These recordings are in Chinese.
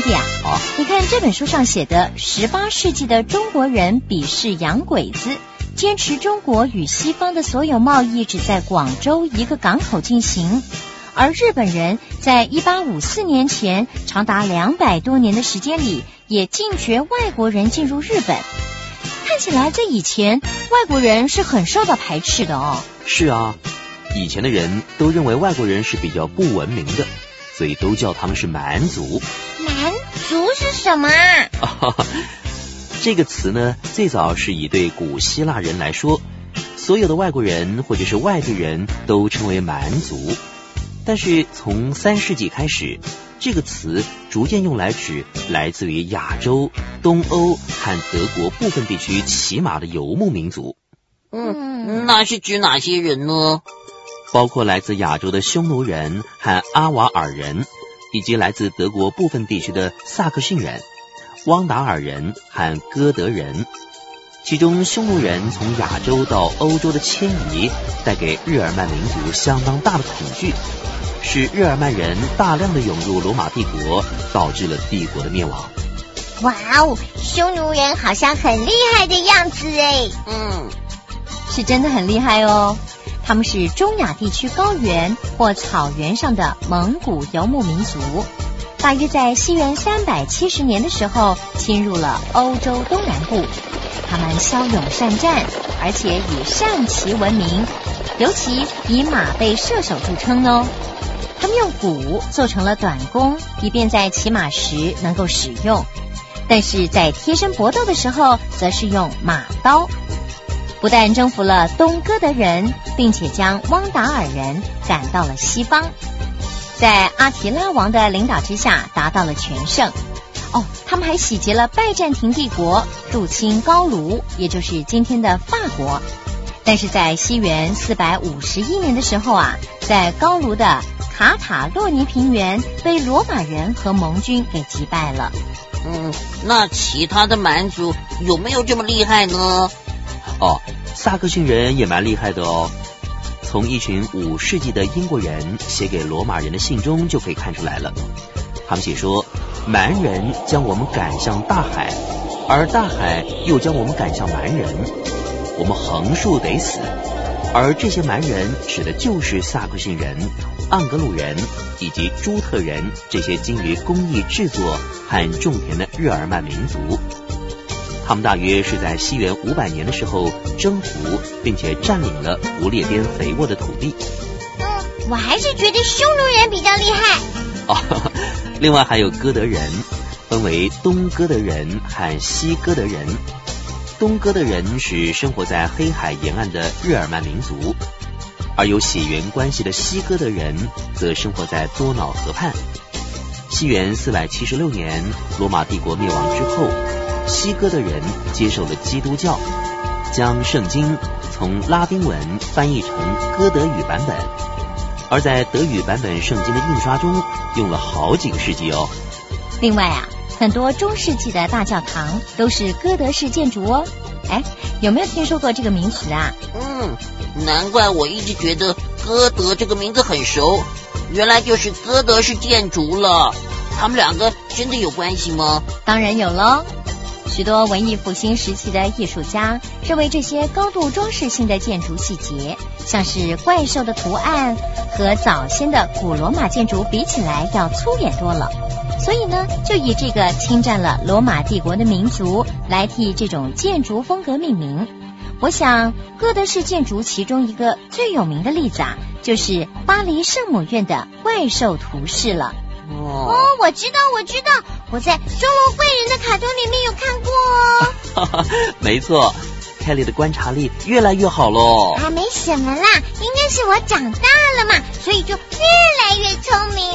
弟啊，你看这本书上写的18世纪的中国人鄙视洋鬼子，坚持中国与西方的所有贸易只在广州一个港口进行，而日本人在1854年前长达200多年的时间里也禁绝外国人进入日本。看起来这以前外国人是很受到排斥的哦。 是啊，以前的人都认为外国人是比较不文明的，所以都叫他们是蛮族。 蛮族是什么啊？ 这个词呢，最早是以对古希腊人来说，所有的外国人或者是外地人都称为蛮族。但是从3世纪开始，这个词逐渐用来指来自于亚洲、东欧和德国部分地区骑马的游牧民族。 那是指哪些人呢？ 包括来自亚洲的匈奴人和阿瓦尔人，以及来自德国部分地区的萨克逊人、汪达尔人和哥德人。其中匈奴人从亚洲到欧洲的迁移，带给日耳曼民族相当大的恐惧，使日耳曼人大量的涌入罗马帝国，导致了帝国的灭亡。 哇哦，匈奴人好像很厉害的样子哎。 是真的很厉害哦。他们是中亚地区高原或草原上的蒙古游牧民族，大约在西元370年的时候侵入了欧洲东南部。他们骁勇善战，而且以善骑闻名，尤其以马背射手著称哦。他们用骨做成了短弓，以便在骑马时能够使用，但是在贴身搏斗的时候则是用马刀。不但征服了东哥德人，并且将汪达尔人赶到了西方，在阿提拉王的领导之下达到了全胜。他们还洗劫了拜占庭帝国，入侵高卢，也就是今天的法国。但是在西元451年的时候啊，在高卢的卡塔洛尼平原被罗马人和盟军给击败了。 那其他的蛮族有没有这么厉害呢？ 萨克逊人也蛮厉害的哦。从一群5世纪的英国人写给罗马人的信中就可以看出来了。他们写说，蛮人将我们赶向大海，而大海又将我们赶向蛮人，我们横竖得死。而这些蛮人指的就是萨克逊人、盎格鲁人以及朱特人这些精于工艺制作和种田的日耳曼民族。他们大约是在西元500年的时候征服并且占领了不列颠肥沃的土地。 我还是觉得匈奴人比较厉害。 另外还有哥德人，分为东哥德人和西哥德人。东哥德人是生活在黑海沿岸的日耳曼民族，而有血缘关系的西哥德人则生活在多瑙河畔。西元476年罗马帝国灭亡之后，西哥德人接受了基督教，将圣经从拉丁文翻译成哥德语版本，而在德语版本圣经的印刷中用了好几个世纪哦。 另外啊，很多中世纪的大教堂都是哥德式建筑哦。有没有听说过这个名词啊？ 难怪我一直觉得哥德这个名字很熟，原来就是哥德式建筑了。他们两个真的有关系吗？ 当然有咯。许多文艺复兴时期的艺术家认为这些高度装饰性的建筑细节，像是怪兽的图案，和早先的古罗马建筑比起来要粗野多了，所以呢，就以这个侵占了罗马帝国的民族来替这种建筑风格命名。我想哥德式建筑其中一个最有名的例子啊，就是巴黎圣母院的怪兽图式了。 我知道，我在钟楼怪人的卡通里面有看过哦。 没错，Kelly 的观察力越来越好咯。 没什么啦，应该是我长大了嘛，所以就越来越聪明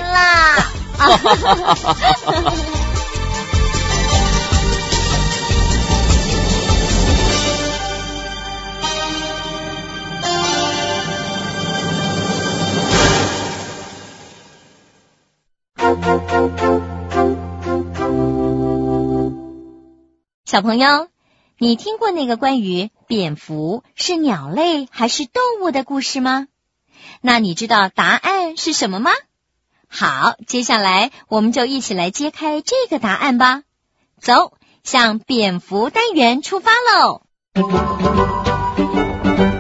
了。 小朋友，你听过那个关于蝙蝠是鸟类还是动物的故事吗？那你知道答案是什么吗？ 好，接下来我们就一起来揭开这个答案吧。走，向蝙蝠单元出发喽！